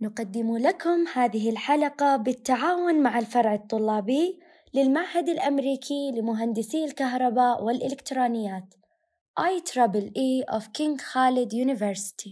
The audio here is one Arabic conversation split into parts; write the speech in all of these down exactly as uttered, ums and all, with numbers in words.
نقدم لكم هذه الحلقة بالتعاون مع الفرع الطلابي للمعهد الأمريكي لمهندسي الكهرباء والإلكترونيات آي إي إي of King Khalid University.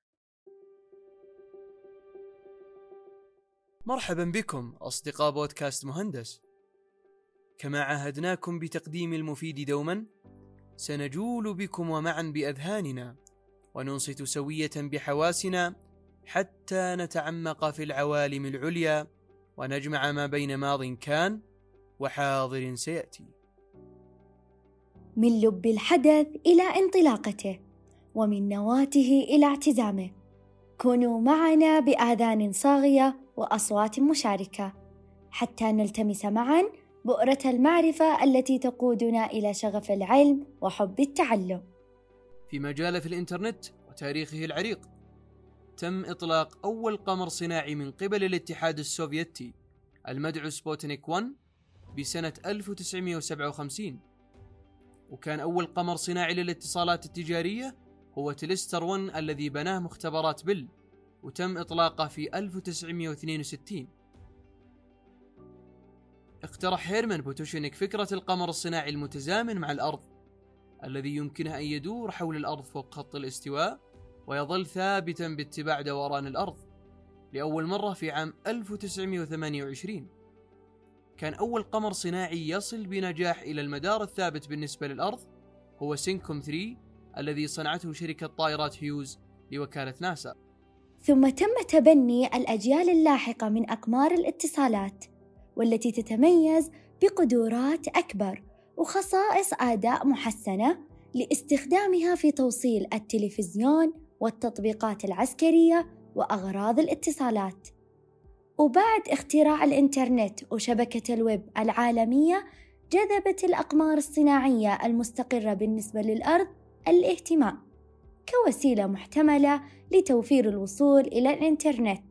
مرحبا بكم أصدقاء بودكاست مهندس. كما عاهدناكم بتقديم المفيد دوما، سنجول بكم ومعا بأذهاننا وننصت سوية بحواسنا حتى نتعمق في العوالم العليا ونجمع ما بين ماض كان وحاضر سيأتي. من لب الحدث إلى انطلاقته، ومن نواته إلى اعتزامه، كونوا معنا بآذان صاغية وأصوات مشاركة حتى نلتمس معا بؤرة المعرفة التي تقودنا إلى شغف العلم وحب التعلم. في مجال في الإنترنت وتاريخه العريق، تم إطلاق أول قمر صناعي من قبل الاتحاد السوفيتي المدعو سبوتنيك واحد بسنة ألف وتسعمائة وسبعة وخمسين، وكان أول قمر صناعي للاتصالات التجارية هو تيلستر واحد الذي بناه مختبرات بيل، وتم إطلاقه في ألف وتسعمائة واثنين وستين. اقترح هيرمان بوتوشينيك فكرة القمر الصناعي المتزامن مع الأرض الذي يمكنه أن يدور حول الأرض فوق خط الاستواء ويظل ثابتا باتباع دوران الأرض لأول مرة في عام ألف وتسعمائة وثمانية وعشرين. كان أول قمر صناعي يصل بنجاح إلى المدار الثابت بالنسبة للأرض هو سينكوم ثلاثة الذي صنعته شركة طائرات هيوز لوكالة ناسا. ثم تم تبني الأجيال اللاحقة من أقمار الاتصالات، والتي تتميز بقدرات أكبر وخصائص أداء محسنة لاستخدامها في توصيل التلفزيون والتطبيقات العسكرية وأغراض الاتصالات. وبعد اختراع الإنترنت وشبكة الويب العالمية، جذبت الأقمار الصناعية المستقرة بالنسبة للأرض الاهتمام كوسيلة محتملة لتوفير الوصول إلى الإنترنت.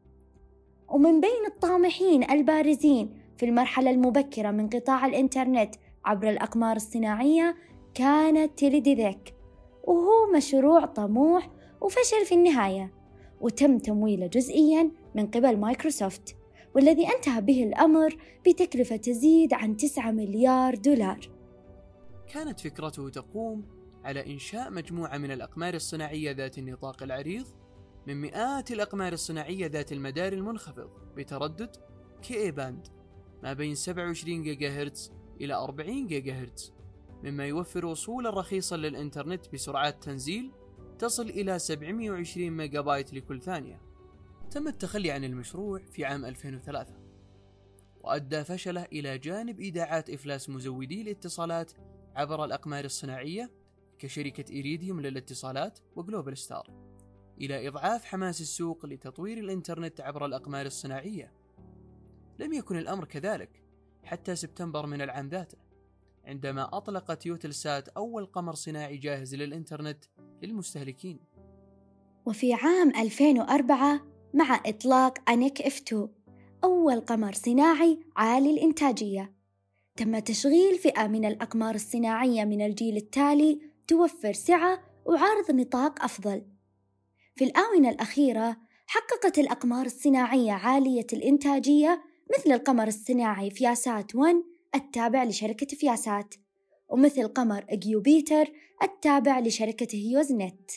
ومن بين الطامحين البارزين في المرحلة المبكرة من قطاع الإنترنت عبر الأقمار الصناعية كانت تيليديديك، وهو مشروع طموح وفشل في النهاية، وتم تمويله جزئياً من قبل مايكروسوفت، والذي انتهى به الأمر بتكلفة تزيد عن تسعة مليار دولار. كانت فكرته تقوم على إنشاء مجموعة من الأقمار الصناعية ذات النطاق العريض من مئات الأقمار الصناعية ذات المدار المنخفض بتردد كي باند ما بين سبعة وعشرين جيجا هرتز إلى أربعين جيجا هرتز، مما يوفر وصولا رخيصا للإنترنت بسرعات تنزيل تصل إلى سبعمائة وعشرين ميجا بايت لكل ثانية. تم التخلي عن المشروع في عام ألفين وثلاثة، وأدى فشله إلى جانب إيداعات إفلاس مزودي الاتصالات عبر الأقمار الصناعية كشركة إيريديوم للاتصالات وجلوبال ستار، إلى إضعاف حماس السوق لتطوير الإنترنت عبر الأقمار الصناعية. لم يكن الأمر كذلك حتى سبتمبر من العام ذاته، عندما أطلقت يوتلسات أول قمر صناعي جاهز للإنترنت للمستهلكين. وفي عام ألفين وأربعة مع إطلاق أنيك إف اثنين أول قمر صناعي عالي الإنتاجية، تم تشغيل فئة من الأقمار الصناعية من الجيل التالي توفر سعة وعرض نطاق أفضل. في الآونة الأخيرة حققت الأقمار الصناعية عالية الإنتاجية مثل القمر الصناعي فياسات واحد التابع لشركة فياسات، ومثل قمر جيوبيتر التابع لشركة هيوزنت.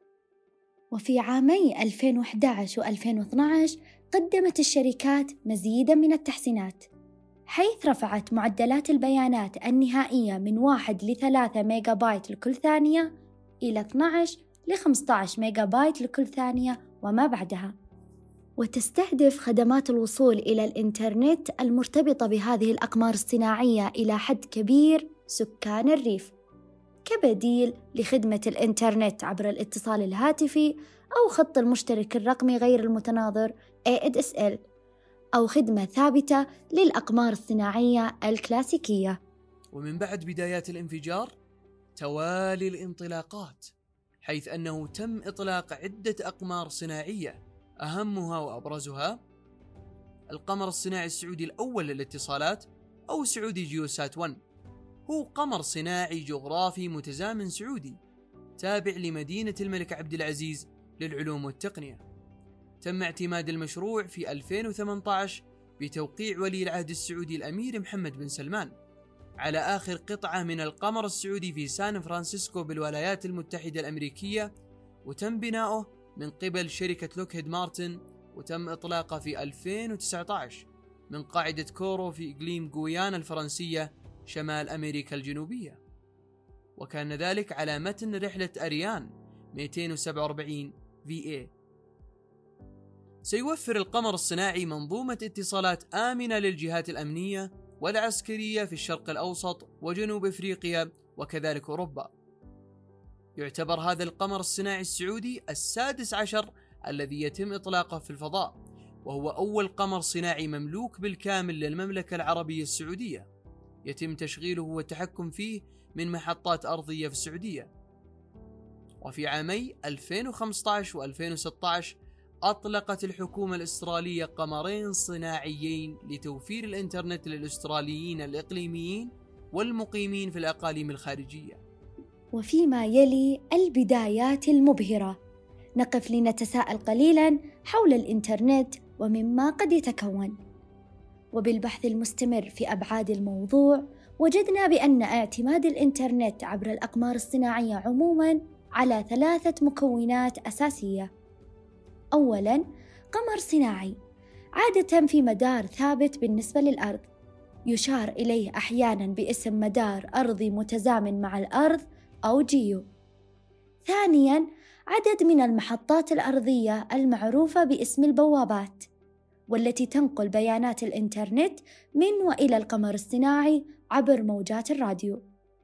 وفي عامي ألفين وأحد عشر وألفين واثني عشر قدمت الشركات مزيداً من التحسينات، حيث رفعت معدلات البيانات النهائية من واحد لثلاثة ميجا بايت لكل ثانية إلى اثني عشر لخمسة عشر ميجا بايت لكل ثانية وما بعدها. وتستهدف خدمات الوصول إلى الإنترنت المرتبطة بهذه الأقمار الصناعية إلى حد كبير سكان الريف، كبديل لخدمة الإنترنت عبر الاتصال الهاتفي أو خط المشترك الرقمي غير المتناظر إيه دي إس إل، أو خدمة ثابتة للأقمار الصناعية الكلاسيكية. ومن بعد بدايات الانفجار توالي الانطلاقات، حيث أنه تم إطلاق عدة أقمار صناعية، أهمها وأبرزها القمر الصناعي السعودي الأول للاتصالات أو سعودي جيوسات واحد، هو قمر صناعي جغرافي متزامن سعودي تابع لمدينة الملك عبد العزيز للعلوم والتقنية. تم اعتماد المشروع في ألفين وثمانية عشر بتوقيع ولي العهد السعودي الأمير محمد بن سلمان على آخر قطعة من القمر السعودي في سان فرانسيسكو بالولايات المتحدة الأمريكية، وتم بناؤه من قبل شركة لوكهيد مارتن، وتم إطلاقه في ألفين وتسعة عشر من قاعدة كورو في إقليم غويانا الفرنسية شمال أمريكا الجنوبية، وكان ذلك على متن رحلة أريان مئتين وسبعة وأربعين في إيه. سيوفر القمر الصناعي منظومة اتصالات آمنة للجهات الأمنية والعسكرية في الشرق الأوسط وجنوب أفريقيا وكذلك أوروبا. يعتبر هذا القمر الصناعي السعودي السادس عشر الذي يتم إطلاقه في الفضاء، وهو أول قمر صناعي مملوك بالكامل للمملكة العربية السعودية يتم تشغيله والتحكم فيه من محطات أرضية في السعودية. وفي عامي ألفين وخمسة عشر وألفين وستة عشر أطلقت الحكومة الأسترالية قمرين صناعيين لتوفير الإنترنت للأستراليين الإقليميين والمقيمين في الأقاليم الخارجية. وفيما يلي البدايات المبهرة، نقف لنتساءل قليلاً حول الإنترنت ومما قد يتكون. وبالبحث المستمر في أبعاد الموضوع، وجدنا بأن اعتماد الإنترنت عبر الأقمار الصناعية عموماً على ثلاثة مكونات أساسية. أولاً، قمر صناعي عادة في مدار ثابت بالنسبة للأرض، يشار إليه أحياناً باسم مدار أرضي متزامن مع الأرض أو جيو. ثانياً، عدد من المحطات الأرضية المعروفة باسم البوابات، والتي تنقل بيانات الإنترنت من وإلى القمر الصناعي عبر موجات الراديو.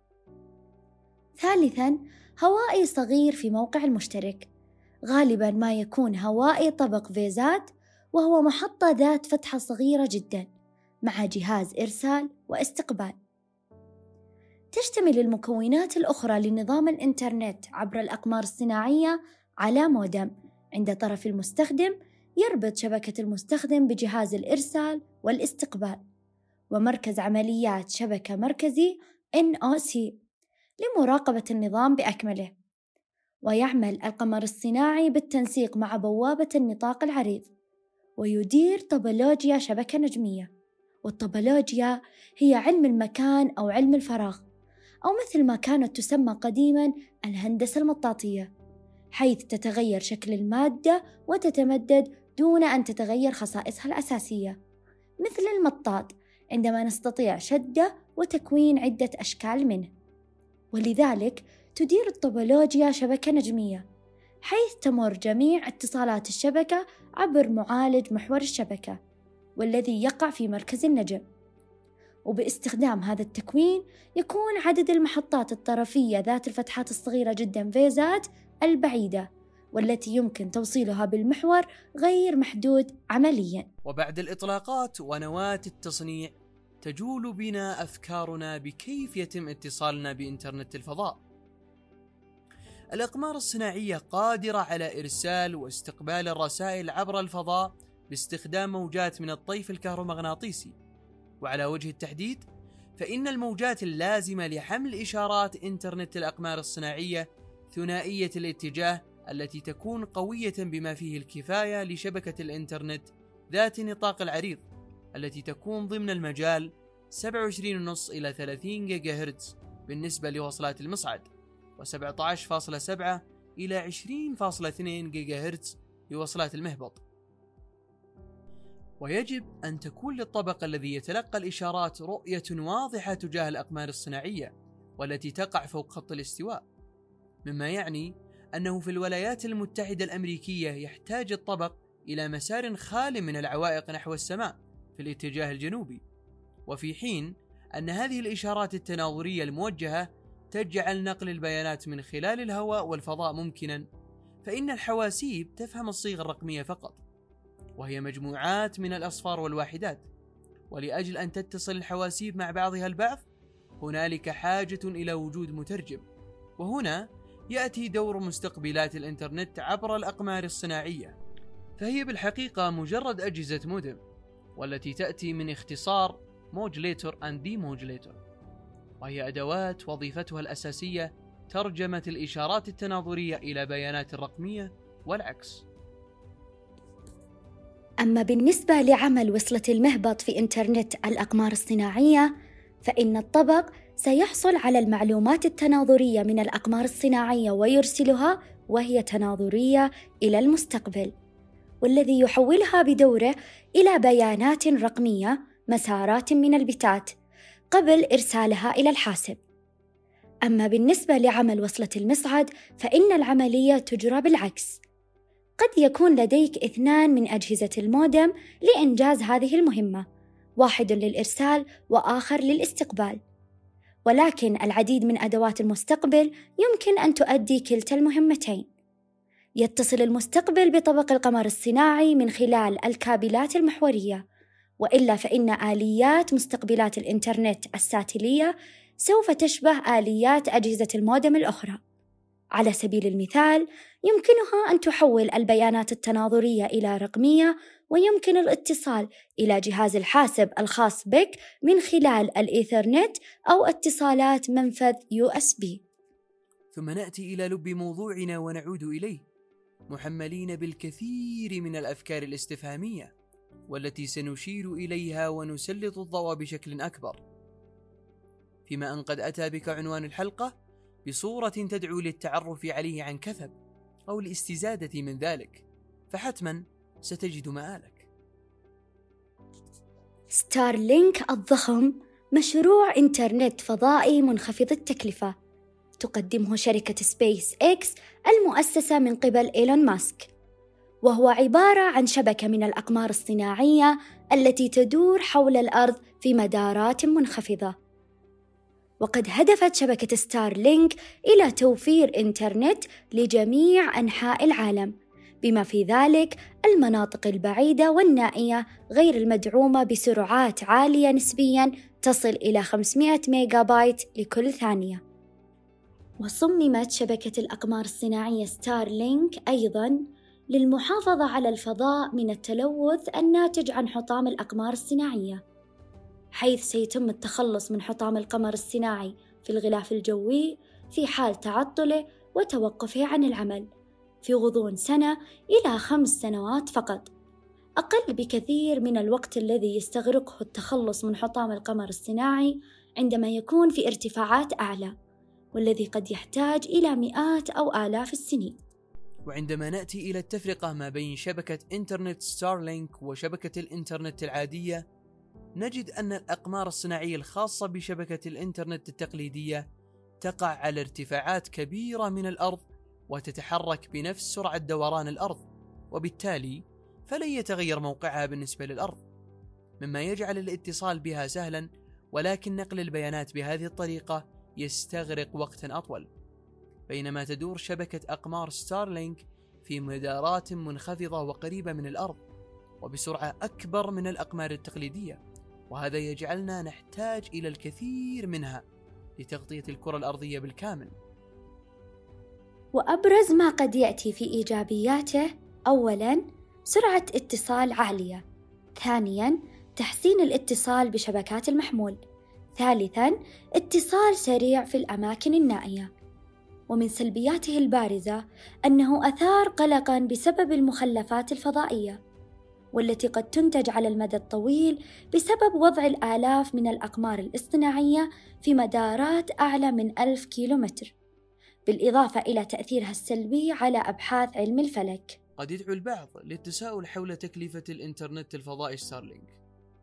ثالثاً، هوائي صغير في موقع المشترك، غالباً ما يكون هوائي طبق فيزات، وهو محطة ذات فتحة صغيرة جداً مع جهاز إرسال واستقبال. تشتمل المكونات الأخرى لنظام الإنترنت عبر الأقمار الصناعية على مودم عند طرف المستخدم يربط شبكة المستخدم بجهاز الإرسال والاستقبال، ومركز عمليات شبكة مركزي إن أو سي لمراقبة النظام بأكمله. ويعمل القمر الصناعي بالتنسيق مع بوابة النطاق العريض، ويدير طبولوجيا شبكة نجمية. والطبولوجيا هي علم المكان أو علم الفراغ، أو مثل ما كانت تسمى قديماً الهندسة المطاطية، حيث تتغير شكل المادة وتتمدد دون أن تتغير خصائصها الأساسية، مثل المطاط عندما نستطيع شده وتكوين عدة أشكال منه. ولذلك تدير الطبولوجيا شبكة نجمية، حيث تمر جميع اتصالات الشبكة عبر معالج محور الشبكة، والذي يقع في مركز النجم. وباستخدام هذا التكوين يكون عدد المحطات الطرفية ذات الفتحات الصغيرة جدا فيزات البعيدة، والتي يمكن توصيلها بالمحور غير محدود عمليا. وبعد الإطلاقات ونواة التصنيع، تجول بنا أفكارنا بكيف يتم اتصالنا بإنترنت الفضاء. الأقمار الصناعية قادرة على إرسال واستقبال الرسائل عبر الفضاء باستخدام موجات من الطيف الكهرومغناطيسي، وعلى وجه التحديد فإن الموجات اللازمة لحمل إشارات إنترنت الأقمار الصناعية ثنائية الاتجاه، التي تكون قوية بما فيه الكفاية لشبكة الإنترنت ذات النطاق العريض، التي تكون ضمن المجال سبعة وعشرين فاصلة خمسة إلى ثلاثين جيجا هرتز بالنسبة لوصلات المصعد، وسبعة عشر فاصلة سبعة إلى عشرين فاصلة اثنين جيجا هرتز لوصلات المهبط. ويجب أن تكون للطبق الذي يتلقى الإشارات رؤية واضحة تجاه الأقمار الصناعية والتي تقع فوق خط الاستواء، مما يعني أنه في الولايات المتحدة الأمريكية يحتاج الطبق إلى مسار خال من العوائق نحو السماء في الاتجاه الجنوبي، وفي حين أن هذه الإشارات التناظرية الموجهة تجعل نقل البيانات من خلال الهواء والفضاء ممكنا، فإن الحواسيب تفهم الصيغة الرقمية فقط، وهي مجموعات من الأصفار والواحدات. ولأجل أن تتصل الحواسيب مع بعضها البعض هنالك حاجة إلى وجود مترجم، وهنا يأتي دور مستقبلات الإنترنت عبر الأقمار الصناعية، فهي بالحقيقة مجرد أجهزة مودم، والتي تأتي من اختصار Modulator and Demodulator، وهي أدوات وظيفتها الأساسية ترجمة الإشارات التناظرية إلى بيانات رقمية والعكس. أما بالنسبة لعمل وصلة المهبط في إنترنت الأقمار الصناعية، فإن الطبق سيحصل على المعلومات التناظرية من الأقمار الصناعية ويرسلها وهي تناظرية إلى المستقبل، والذي يحولها بدوره إلى بيانات رقمية مسارات من البتات قبل إرسالها إلى الحاسب. أما بالنسبة لعمل وصلة المصعد فإن العملية تجرى بالعكس. قد يكون لديك اثنان من أجهزة المودم لإنجاز هذه المهمة، واحد للإرسال وآخر للاستقبال، ولكن العديد من أدوات المستقبل يمكن أن تؤدي كلتا المهمتين. يتصل المستقبل بطبق القمر الصناعي من خلال الكابلات المحورية، وإلا فإن آليات مستقبلات الإنترنت الساتيلية سوف تشبه آليات أجهزة المودم الأخرى. على سبيل المثال، يمكنها أن تحول البيانات التناظرية إلى رقمية، ويمكن الاتصال إلى جهاز الحاسب الخاص بك من خلال الإيثرنت أو اتصالات منفذ يو إس بي. ثم نأتي إلى لب موضوعنا ونعود إليه، محملين بالكثير من الأفكار الاستفهامية، والتي سنشير إليها ونسلط الضوء بشكل أكبر، فيما أن قد أتى بك عنوان الحلقة بصورة تدعو للتعرف عليه عن كثب أو الاستزادة من ذلك، فحتما ستجد مآلك. ستارلينك الضخم مشروع إنترنت فضائي منخفض التكلفة تقدمه شركة سبيس إكس المؤسسة من قبل إيلون ماسك، وهو عبارة عن شبكة من الأقمار الصناعية التي تدور حول الأرض في مدارات منخفضة. وقد هدفت شبكة ستارلينك إلى توفير إنترنت لجميع أنحاء العالم، بما في ذلك المناطق البعيدة والنائية غير المدعومة بسرعات عالية نسبياً تصل إلى خمسمائة ميجا بايت لكل ثانية. وصممت شبكة الأقمار الصناعية ستارلينك أيضاً للمحافظة على الفضاء من التلوث الناتج عن حطام الأقمار الصناعية، حيث سيتم التخلص من حطام القمر الصناعي في الغلاف الجوي في حال تعطله وتوقفه عن العمل في غضون سنة إلى خمس سنوات فقط، أقل بكثير من الوقت الذي يستغرقه التخلص من حطام القمر الصناعي عندما يكون في ارتفاعات أعلى، والذي قد يحتاج إلى مئات أو آلاف السنين. وعندما نأتي إلى التفرقة ما بين شبكة إنترنت ستارلينك وشبكة الإنترنت العادية، نجد أن الأقمار الصناعية الخاصة بشبكة الإنترنت التقليدية تقع على ارتفاعات كبيرة من الأرض وتتحرك بنفس سرعة دوران الأرض، وبالتالي فلن يتغير موقعها بالنسبة للأرض، مما يجعل الاتصال بها سهلا، ولكن نقل البيانات بهذه الطريقة يستغرق وقتا أطول، بينما تدور شبكة أقمار ستارلينك في مدارات منخفضة وقريبة من الأرض وبسرعة أكبر من الأقمار التقليدية، وهذا يجعلنا نحتاج إلى الكثير منها لتغطية الكرة الأرضية بالكامل. وأبرز ما قد يأتي في إيجابياته: أولاً سرعة اتصال عالية، ثانياً تحسين الاتصال بشبكات المحمول، ثالثاً اتصال سريع في الأماكن النائية. ومن سلبياته البارزة أنه أثار قلقاً بسبب المخلفات الفضائية، والتي قد تنتج على المدى الطويل بسبب وضع الآلاف من الأقمار الاصطناعية في مدارات أعلى من ألف كيلومتر، بالإضافة إلى تأثيرها السلبي على أبحاث علم الفلك. قد يدعو البعض للتساؤل حول تكلفة الإنترنت الفضائي ستارلينك.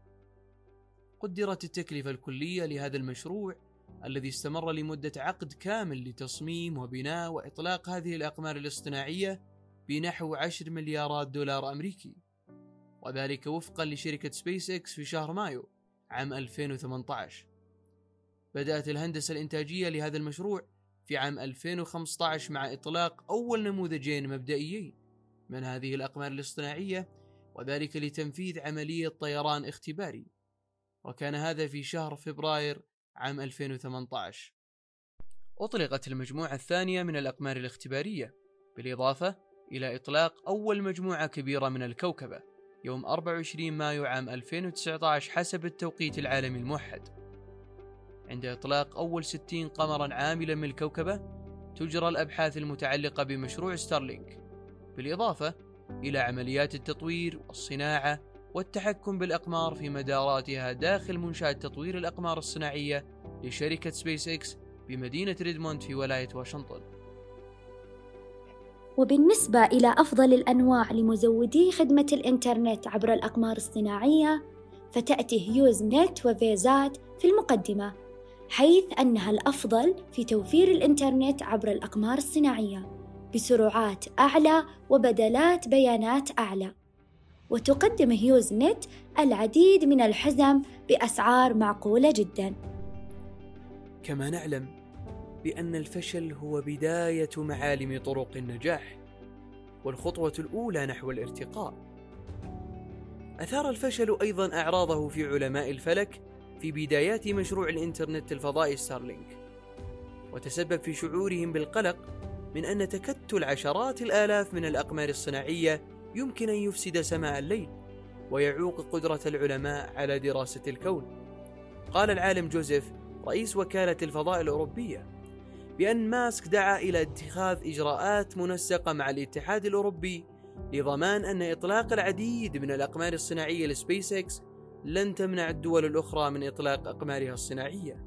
قدرت التكلفة الكلية لهذا المشروع الذي استمر لمدة عقد كامل لتصميم وبناء وإطلاق هذه الأقمار الاصطناعية بنحو عشر مليارات دولار أمريكي، وذلك وفقا لشركة سبيس إكس في شهر مايو عام ألفين وثمانية عشر. بدأت الهندسة الإنتاجية لهذا المشروع في عام ألفين وخمسة عشر مع إطلاق أول نموذجين مبدئيين من هذه الأقمار الاصطناعية، وذلك لتنفيذ عملية طيران اختباري، وكان هذا في شهر فبراير عام ألفين وثمانية عشر. أطلقت المجموعة الثانية من الأقمار الاختبارية بالإضافة إلى إطلاق أول مجموعة كبيرة من الكوكبة يوم أربعة وعشرين مايو عام ألفين وتسعة عشر حسب التوقيت العالمي الموحد. عند إطلاق أول ستين قمرا عاملا من الكوكبة تجرى الأبحاث المتعلقة بمشروع ستارلينك، بالإضافة إلى عمليات التطوير والصناعة والتحكم بالأقمار في مداراتها داخل منشأة تطوير الأقمار الصناعية لشركة سبيس إكس بمدينة ريدموند في ولاية واشنطن. وبالنسبة إلى أفضل الأنواع لمزودي خدمة الإنترنت عبر الأقمار الصناعية، فتأتي هيوز نت وفيزات في المقدمة، حيث أنها الأفضل في توفير الإنترنت عبر الأقمار الصناعية بسرعات أعلى وبدلات بيانات أعلى. وتقدم هيوز نت العديد من الحزم بأسعار معقولة جداً. كما نعلم بأن الفشل هو بداية معالم طرق النجاح والخطوة الأولى نحو الارتقاء. أثار الفشل أيضاً أعراضه في علماء الفلك في بدايات مشروع الإنترنت الفضائي ستارلينك، وتسبب في شعورهم بالقلق من أن تكتل عشرات الآلاف من الأقمار الصناعية يمكن أن يفسد سماء الليل ويعوق قدرة العلماء على دراسة الكون. قال العالم جوزيف رئيس وكالة الفضاء الأوروبية بأن ماسك دعا إلى اتخاذ إجراءات منسقة مع الاتحاد الأوروبي لضمان أن إطلاق العديد من الأقمار الصناعية لسبيس إكس لن تمنع الدول الأخرى من إطلاق أقمارها الصناعية.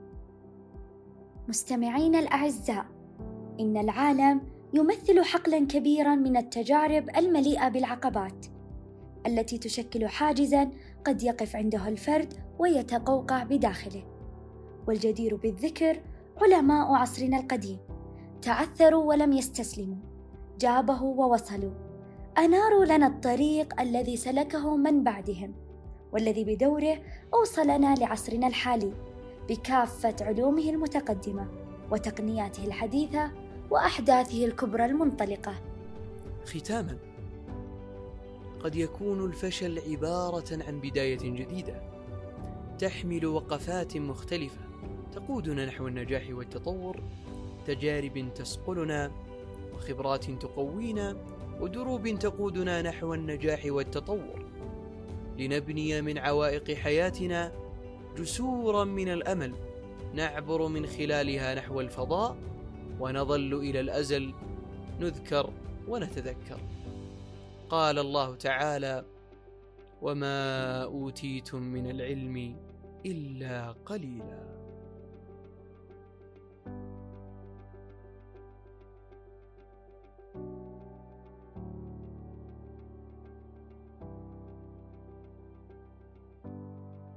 مستمعين الأعزاء، إن العالم يمثل حقلاً كبيراً من التجارب المليئة بالعقبات التي تشكل حاجزاً قد يقف عنده الفرد ويتقوقع بداخله. والجدير بالذكر علماء عصرنا القديم تعثروا ولم يستسلموا، جابهوا ووصلوا، أناروا لنا الطريق الذي سلكه من بعدهم، والذي بدوره أوصلنا لعصرنا الحالي بكافة علومه المتقدمة وتقنياته الحديثة وأحداثه الكبرى المنطلقة. ختاماً، قد يكون الفشل عبارة عن بداية جديدة تحمل وقفات مختلفة تقودنا نحو النجاح والتطور، تجارب تسقلنا وخبرات تقوينا ودروب تقودنا نحو النجاح والتطور، لنبني من عوائق حياتنا جسورا من الأمل نعبر من خلالها نحو الفضاء ونظل إلى الأزل نذكر ونتذكر. قال الله تعالى: وما أوتيتم من العلم إلا قليلا.